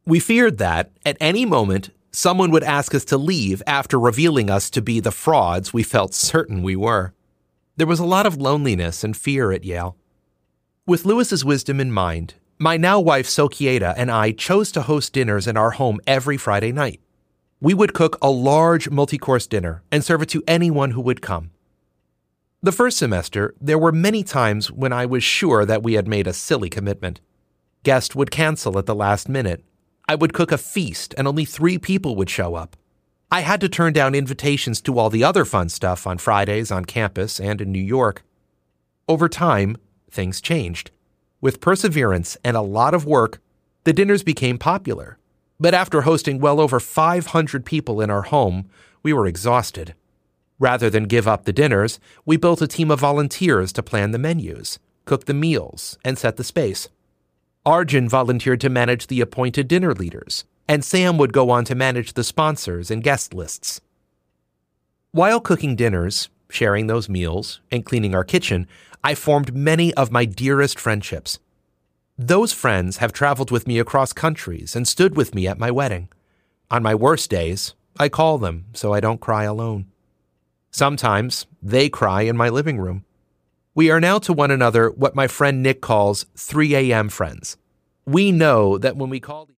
We feared that, at any moment, someone would ask us to leave after revealing us to be the frauds we felt certain we were. There was a lot of loneliness and fear at Yale. With Lewis's wisdom in mind, my now wife Sokieta and I chose to host dinners in our home every Friday night. We would cook a large multi-course dinner and serve it to anyone who would come. The first semester, there were many times when I was sure that we had made a silly commitment. Guests would cancel at the last minute. I would cook a feast and only 3 people would show up. I had to turn down invitations to all the other fun stuff on Fridays on campus and in New York. Over time, things changed. With perseverance and a lot of work, the dinners became popular. But after hosting well over 500 people in our home, we were exhausted. Rather than give up the dinners, we built a team of volunteers to plan the menus, cook the meals, and set the space. Arjun volunteered to manage the appointed dinner leaders, and Sam would go on to manage the sponsors and guest lists. While cooking dinners, sharing those meals, and cleaning our kitchen, I formed many of my dearest friendships. Those friends have traveled with me across countries and stood with me at my wedding. On my worst days, I call them so I don't cry alone. Sometimes they cry in my living room. We are now to one another what my friend Nick calls 3 a.m. friends. We know that when we call